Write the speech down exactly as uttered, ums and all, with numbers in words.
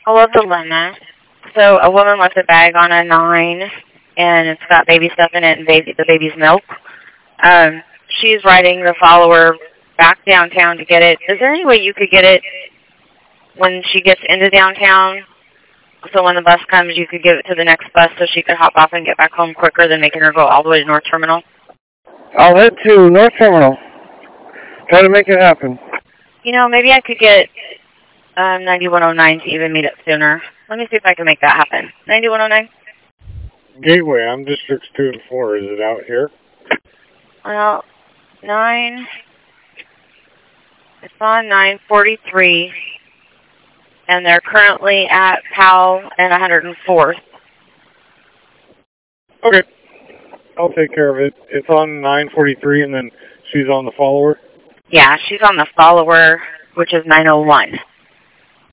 Hello, dilemma. So a woman left a bag on a nine, and it's got baby stuff in it and baby the baby's milk. Um, she's riding the follower back downtown to get it. Is there any way you could get it when she gets into downtown? So when the bus comes, you could give it to the next bus so she could hop off and get back home quicker than making her go all the way to North Terminal? I'll head to North Terminal. Try to make it happen. You know, maybe I could get um, ninety-one oh nine to even meet up sooner. Let me see if I can make that happen. ninety-one oh nine? Gateway, I'm districts two and four. Is it out here? Well, nine. It's on nine forty-three. And they're currently at Powell and one hundred fourth. Okay. I'll take care of it. It's on nine forty-three, and then she's on the follower? Yeah, she's on the follower, which is nine oh one.